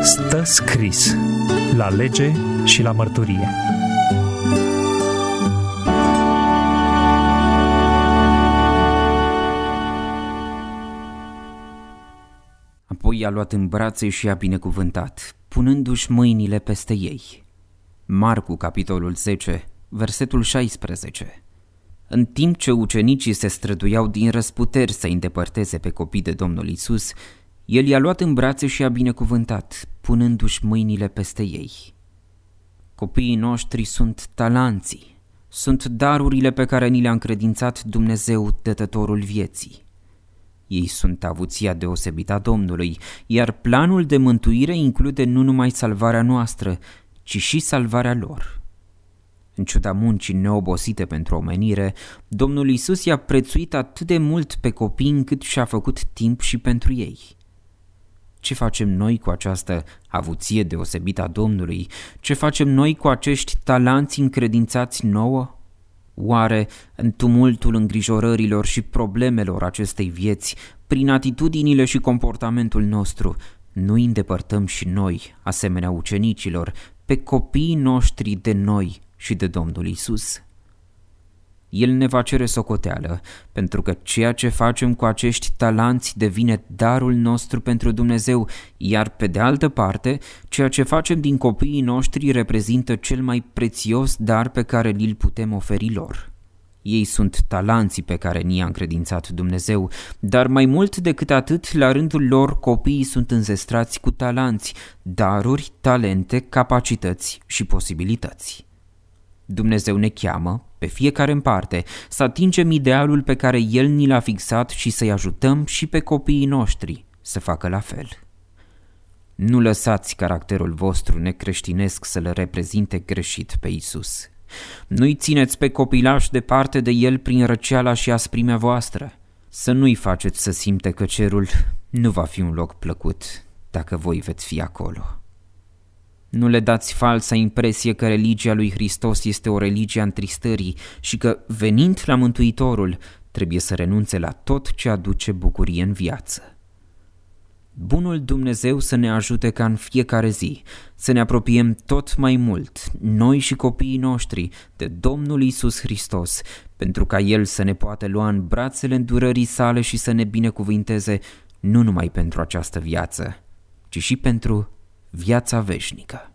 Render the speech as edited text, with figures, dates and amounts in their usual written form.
Stă scris la lege și la mărturie. Apoi i-a luat în brațe și i-a binecuvântat, punându-și mâinile peste ei. Marcu, capitolul 10, versetul 16. În timp ce ucenicii se străduiau din răsputeri să îndepărteze pe copii de Domnul Iisus, el i-a luat în brațe și i-a binecuvântat, punându-și mâinile peste ei. Copiii noștri sunt talanții, sunt darurile pe care ni le-a încredințat Dumnezeu, Dătătorul vieții. Ei sunt avuția deosebită a Domnului, iar planul de mântuire include nu numai salvarea noastră, ci și salvarea lor. În ciuda muncii neobosite pentru omenire, Domnul Iisus i-a prețuit atât de mult pe copii încât și-a făcut timp și pentru ei. Ce facem noi cu această avuție deosebită a Domnului? Ce facem noi cu acești talanți încredințați nouă? Oare, în tumultul îngrijorărilor și problemelor acestei vieți, prin atitudinile și comportamentul nostru, nu îndepărtăm și noi, asemenea ucenicilor, pe copiii noștri de noi și de Domnul Iisus? El ne va cere socoteală, pentru că ceea ce facem cu acești talanți devine darul nostru pentru Dumnezeu, iar pe de altă parte, ceea ce facem din copiii noștri reprezintă cel mai prețios dar pe care li-l putem oferi lor. Ei sunt talanții pe care ni-a încredințat Dumnezeu, dar mai mult decât atât, la rândul lor, copiii sunt înzestrați cu talanți, daruri, talente, capacități și posibilități. Dumnezeu ne cheamă, pe fiecare în parte, să atingem idealul pe care El ni l-a fixat și să-i ajutăm și pe copiii noștri să facă la fel. Nu lăsați caracterul vostru necreștinesc să-L reprezinte greșit pe Iisus. Nu-i țineți pe copilași departe de El prin răceala și asprimea voastră. Să nu-i faceți să simte că cerul nu va fi un loc plăcut dacă voi veți fi acolo. Nu le dați falsa impresie că religia lui Hristos este o religie a întristării și că, venind la Mântuitorul, trebuie să renunțe la tot ce aduce bucurie în viață. Bunul Dumnezeu să ne ajute ca în fiecare zi să ne apropiem tot mai mult, noi și copiii noștri, de Domnul Iisus Hristos, pentru ca El să ne poată lua în brațele îndurării sale și să ne binecuvinteze nu numai pentru această viață, ci și pentru viața veșnică.